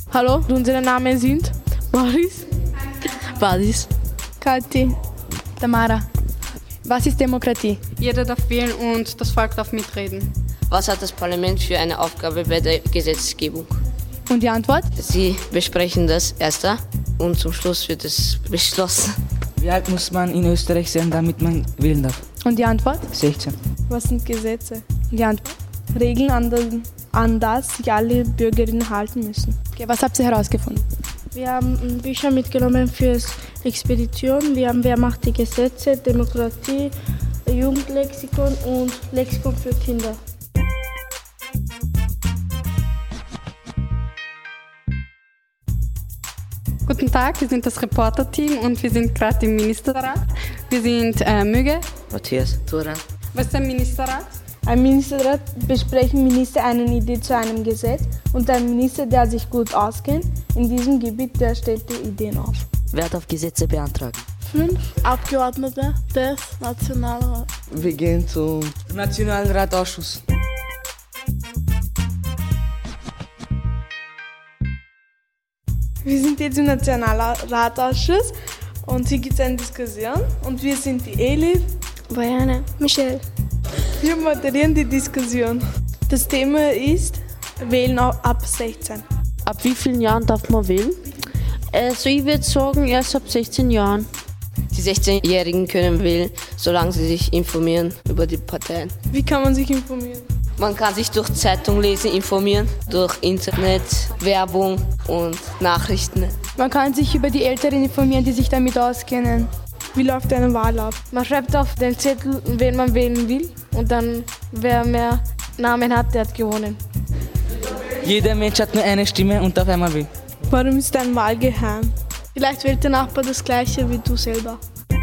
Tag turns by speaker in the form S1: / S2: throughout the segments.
S1: Hallo, unsere Namen sind Boris,
S2: Badis.
S1: Kathi, Tamara. Was ist Demokratie?
S3: Jeder darf wählen und das Volk darf mitreden.
S2: Was hat das Parlament für eine Aufgabe bei der Gesetzgebung?
S1: Und die Antwort?
S2: Sie besprechen das erste und zum Schluss wird es beschlossen.
S4: Wie alt muss man in Österreich sein, damit man wählen darf?
S1: Und die Antwort?
S4: 16.
S1: Was sind Gesetze? Und die Antwort? Regeln, an das sich alle Bürgerinnen halten müssen. Okay, was habt ihr herausgefunden?
S5: Wir haben Bücher mitgenommen fürs Expedition. Wir haben Wer macht die Gesetze, Demokratie, Jugendlexikon und Lexikon für Kinder.
S3: Guten Tag, wir sind das Reporter-Team und wir sind gerade im Ministerrat. Wir sind Müge.
S2: Matthias, Turan.
S3: Was ist ein Ministerrat?
S5: Im Ministerrat besprechen Minister eine Idee zu einem Gesetz und ein Minister, der sich gut auskennt in diesem Gebiet, der stellt die Ideen auf.
S2: Wer darf Gesetze beantragen?
S5: 5 Abgeordnete des Nationalrats.
S6: Wir gehen zum
S4: Nationalen Ratausschuss.
S1: Wir sind jetzt im Nationalratausschuss und hier gibt es eine Diskussion und wir sind die Elif,
S5: Bayane, Michelle.
S1: wir moderieren die Diskussion. Das Thema ist Wählen ab 16.
S7: Ab wie vielen Jahren darf man wählen? Also ich würde sagen, erst ab 16 Jahren.
S2: Die 16-Jährigen können wählen, solange sie sich informieren über die Parteien.
S1: Wie kann man sich informieren?
S2: Man kann sich durch Zeitung lesen, informieren, durch Internet, Werbung und Nachrichten.
S1: Man kann sich über die Älteren informieren, die sich damit auskennen. Wie läuft eine Wahl ab? Man schreibt auf den Zettel, wen man wählen will und dann, wer mehr Namen hat, der hat gewonnen.
S4: Jeder Mensch hat nur eine Stimme und darf einmal wählen.
S1: Warum ist ein Wahl geheim? Vielleicht wählt der Nachbar das Gleiche wie du selber.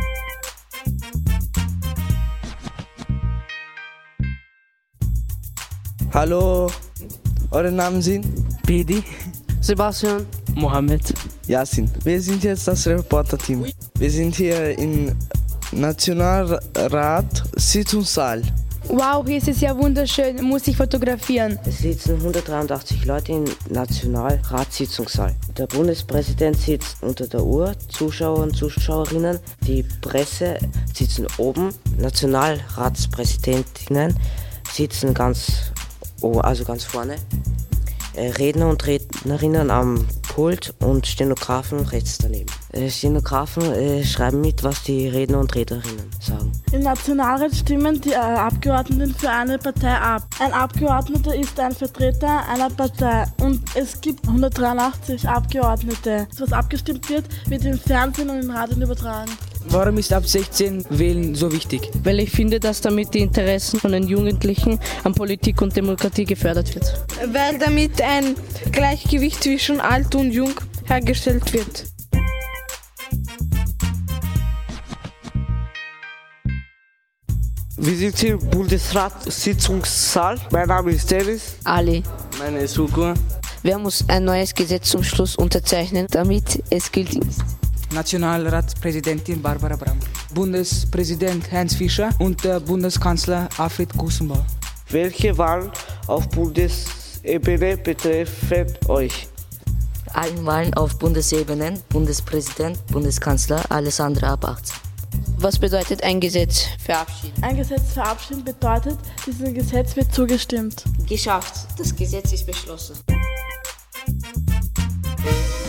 S6: Hallo, eure Namen sind?
S4: Bedi,
S7: Sebastian.
S4: Mohammed.
S6: Yasin. Wir sind jetzt das Reporter-Team. Wir sind hier im Nationalrat Sitzungssaal.
S1: Wow, hier ist es ja wunderschön, muss ich fotografieren.
S8: Es sitzen 183 Leute im Nationalratssitzungssaal. Der Bundespräsident sitzt unter der Uhr, Zuschauer und Zuschauerinnen, die Presse sitzen oben, Nationalratspräsidentinnen sitzen ganz vorne, Redner und Rednerinnen am Pult und Stenografen rechts daneben. Stenografen schreiben mit, was die Redner und Rednerinnen sagen.
S5: Im Nationalrat stimmen die Abgeordneten für eine Partei ab. Ein Abgeordneter ist ein Vertreter einer Partei und es gibt 183 Abgeordnete. Was abgestimmt wird, wird im Fernsehen und im Radio übertragen.
S4: Warum ist ab 16 Wählen so wichtig?
S7: Weil ich finde, dass damit die Interessen von den Jugendlichen an Politik und Demokratie gefördert wird.
S1: Weil damit ein Gleichgewicht zwischen alt und jung hergestellt wird.
S6: Wir sind hier im Bundesratssitzungssaal. Mein Name ist Dennis.
S2: Ali.
S4: Meine ist Hugo.
S2: Wer muss ein neues Gesetz zum Schluss unterzeichnen, damit es gültig ist?
S4: Nationalratspräsidentin Barbara Bram, Bundespräsident Heinz Fischer und der Bundeskanzler Alfred Gusenbauer.
S6: Welche Wahlen auf Bundesebene betreffen euch?
S9: Allen Wahlen auf Bundesebene, Bundespräsident, Bundeskanzler, alles andere ab 18.
S2: Was bedeutet ein Gesetz verabschieden?
S5: Ein Gesetz verabschieden bedeutet, diesem Gesetz wird zugestimmt.
S2: Geschafft. Das Gesetz ist beschlossen.